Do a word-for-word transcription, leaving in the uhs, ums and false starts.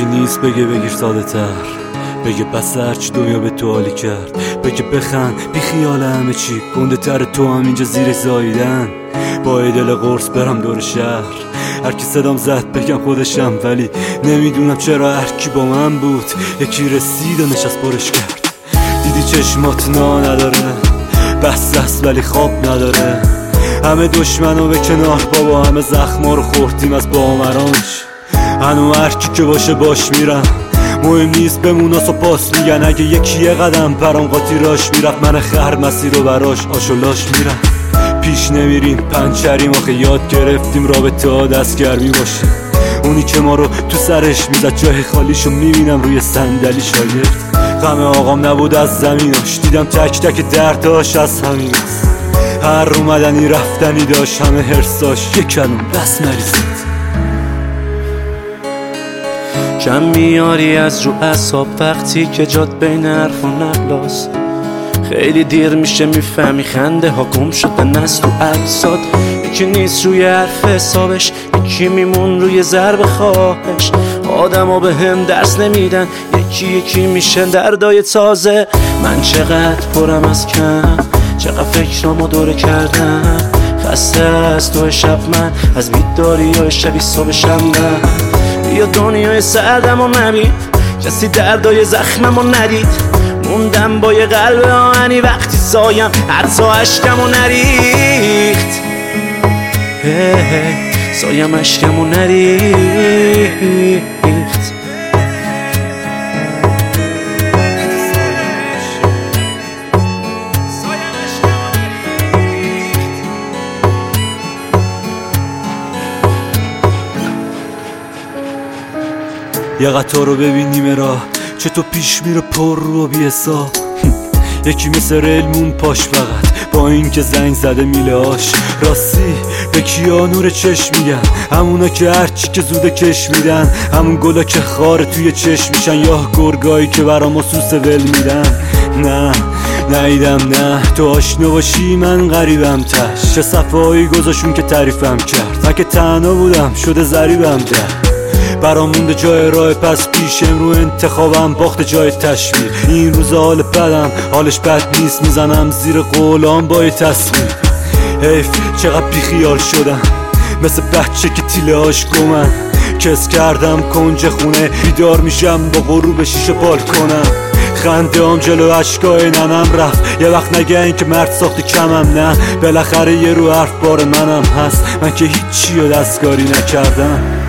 یکی نیست بگه بگیر ساده تر، بگه بس هرچی دنیا به تو حالی کرد، بگه بخند بی خیال همه چی گنده تر، تو هم اینجا زیر زاییدن با ای دل قرص برم دور شهر. هر کی صدام زد بگم خودشم، ولی نمیدونم چرا هر کی با من بود یکی رسید و نشست برش کرد. دیدی چشمات نا نداره، بس است ولی خواب نداره، همه دشمنو به کنار بابا، همه زخما رو خوردیم از بامرانش. هنو هر کی که باشه باش میرم، مهم نیست بموناس و پاس میگن، اگه یکی یه قدم پرام قاطی راش میرفت، من خر مسیر رو براش آشولاش میرم. پیش نمیریم پنچریم، آخه یاد گرفتیم رابطه ها دستگرمی باشه. اونی که ما رو تو سرش میزد جای خالیشو میبینم روی صندلی شاگرد. غم آقام نبود از زمیناش، دیدم تک تک درداش از همین است. هر اومدنی رفتنی داشت، همه حرساش یک کلم بس مریضید. کم میاری از رو اعصاب وقتی که جات بین حرف و نقلاست. خیلی دیر میشه میفهمی خنده ها گم شده نسل و اجساد. یکی نیست روی حرف حسابش، یکی میمون روی ضرب خواهش. آدم ها به هم درس نمیدن، یکی یکی میشن دردای تازه. من چقدر پرم از کم، چقدر فکرامو دوره کردم. خسته از تو شب من، از بیداری های شبی صبح شمدم. یا دنیای سردم و نبید، کسی دردای زخمم و ندید. موندم با یه قلب آهنی وقتی سایم حتی عشقم و نریخت. سایم عشقم و نریخت. یه قطار رو ببینیم راه چطور پیش میره پر رو بی حساب. یکی مثل ریلمون پاش فقط با این که زنگ زده میله هاش. راستی به کیا نور چشم میگن؟ همونا که هرچی که زوده کش میدن، همون گلا که خاره توی چشم میشن، یا گرگایی که برا ما سوسه ول میدن. نه نیدم نه تو آشنا باشی من غریبم تش، چه صفایی گذاشون که تعریفم کرد. من که تنها بودم شده ضریبم در، برام مونده جای راه پس پیش. امرو انتخابم باخت جای تشویر. این روز حال بدم حالش بد نیست، میزنم زیر قولام با یه تصویر. حیف چقدر بیخیال شدم، مثل بچه که تیله هاش گمن. کس کردم کنج خونه، بیدار میشم با غروب شیشه بالکنم. خنده هم جلو عشقای ننم رفت، یه وقت نگه که مرد ساختی کمم. نه بالاخره یه رو حرف بار منم هست، من که هیچی رو دستکاری نکردم.